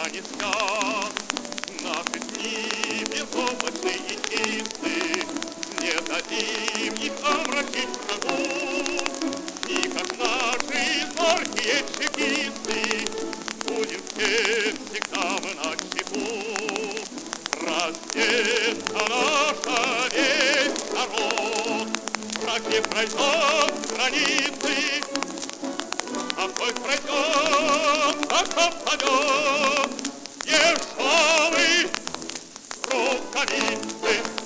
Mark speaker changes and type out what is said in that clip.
Speaker 1: пронесет. Наши дни безоблачны и чисты, не дадим их омрачить врагу. И как наши зоркие чекисты, будем все всегда мы начеку. Раздеться наша весь народ, враг не пройдет границы, а пусть пройдет, а попадет дешевый рукавицы.